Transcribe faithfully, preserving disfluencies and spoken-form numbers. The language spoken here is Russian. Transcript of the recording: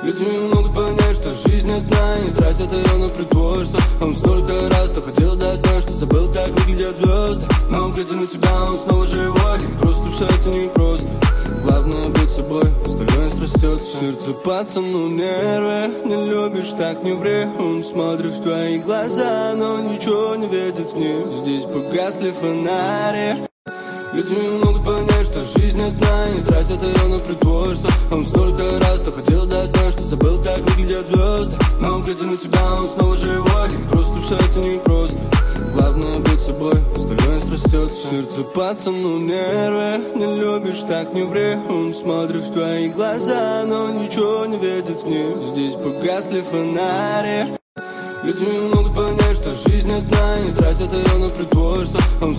Людям не могут понять, что жизнь одна, и тратят ее на притворство. Он столько раз то хотел дать дно, что забыл, как выглядят звезды. Но глядя на тебя, он снова живой. Просто все это непросто. Главное быть собой, стальность растет в сердце пацану нервы. Не любишь, так не ври. Он смотрит в твои глаза, но ничего не видит в них. Здесь погасли фонари. Люди не могут понять, что жизнь одна, и тратят ее на притворство. Он столько раз то хотел дать дно, что забыл, как выглядят звезды. Но глядя на тебя, он снова живой. Просто все это непросто. Главное быть собой, стальность растет в сердце пацану нервы. Не любишь, так не ври. Он смотрит в твои глаза, но ничего не видит в них. Здесь погасли фонари. Люди не могут понять, что жизнь одна, и тратят ее на притворство. Он